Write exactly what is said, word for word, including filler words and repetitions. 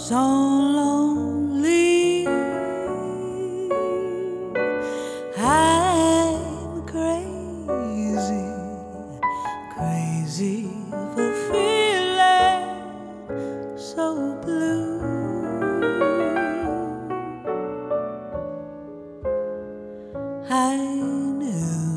so lonely. I'm crazy, crazy for feeling so blue. I knew